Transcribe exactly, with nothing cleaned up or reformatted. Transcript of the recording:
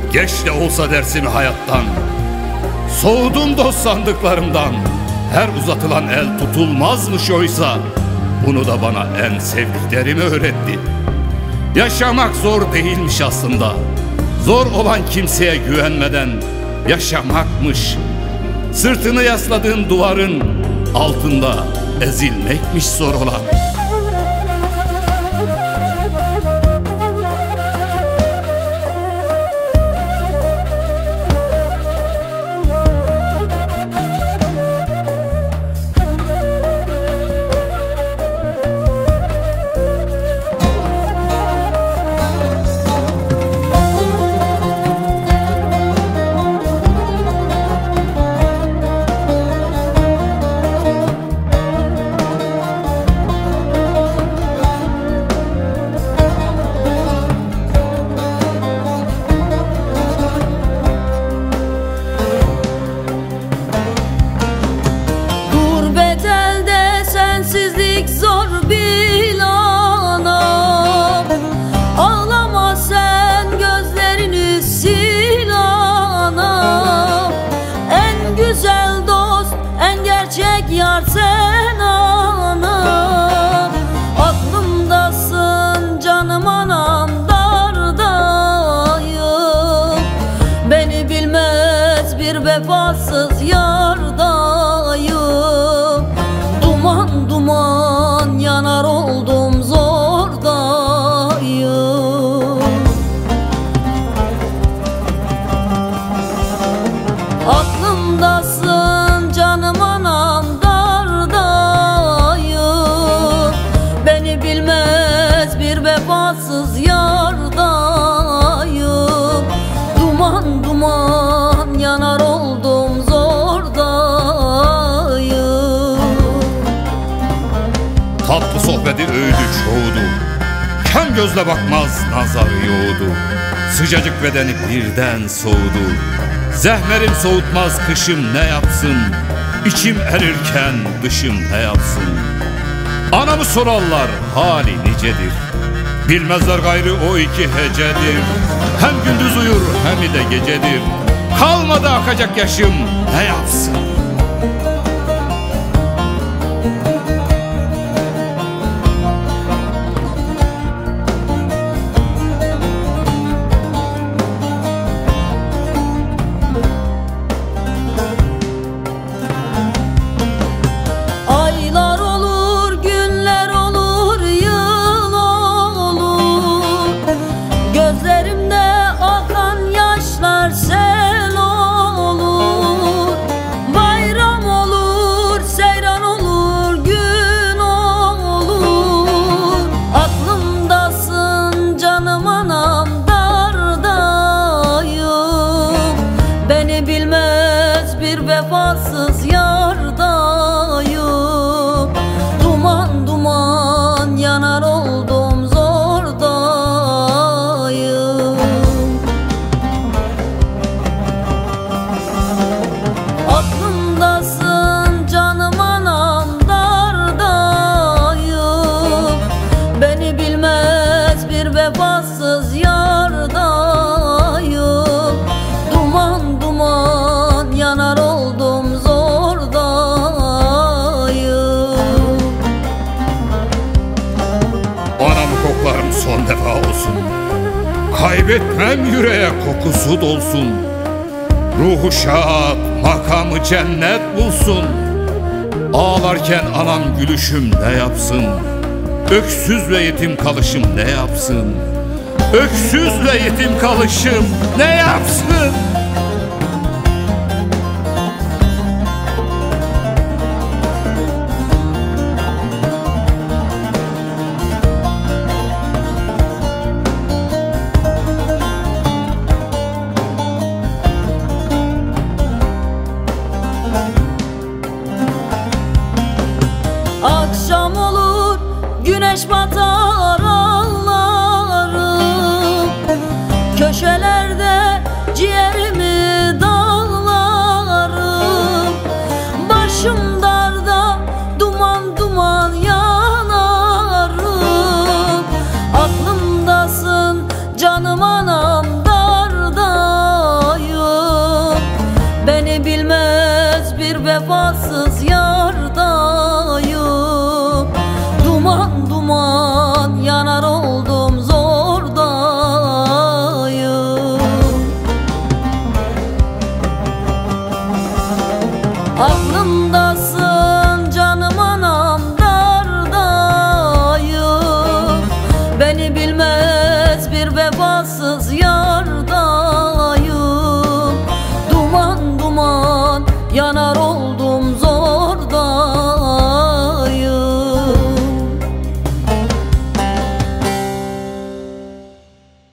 Geç de olsa dersimi hayattan, soğudum dost sandıklarımdan. Her uzatılan el tutulmazmış oysa, bunu da bana en sevdiklerimi öğretti. Yaşamak zor değilmiş aslında, zor olan kimseye güvenmeden yaşamakmış. Sırtını yasladığın duvarın altında ezilmekmiş zor olan. Sensizlik zor bilana, ağlama sen gözlerini sil ana. En güzel dost, en gerçek yar sen ana. Aklımdasın canım anam, dardayım. Beni bilmez bir vefasız yardayım. Duman duman yanar oldum, zordayım. Aklımdasın canım anam, dardayım. Beni bilmez bir vefasız yardayım. Duman duman yanar oldum, zordayım. Tatlı sohbeti öğüdü çoğudu, kem gözle bakmaz nazarı yoğdu. Sıcacık bedeni birden soğudu, zehmerim soğutmaz kışım ne yapsın. İçim erirken dışım ne yapsın. Anamı sorarlar hali nicedir, bilmezler gayrı o iki hecedir. Hem gündüz uyur hem de gecedir, kalmadı akacak yaşım ne yapsın. Aylar olur, günler olur, yıl olur. Gözlerimde akan yaşlar sel olur. Bayram olur, seyran olur, gün olur. Aklımdasın canım anam, dardayım. Beni bilmez bir vefasız yardayım. Duman duman yanar oldum, zordayım. Aklımdasın canım anam, dardayım. Beni bilmez bir vefasız yardayım. Duman duman yanar oldum, zordayım. Anamı koklarım son defa olsun, kaybetmem yüreğe kokusu dolsun. Ruhu şad, makamı cennet bulsun. Ağlarken anam gülüşüm ne yapsın. Öksüz ve yetim kalışım ne yapsın. Öksüz ve yetim kalışım ne yapsın. Akşam olur, güneş batar, ağlarım. Köşelerde ciğerim Aklımda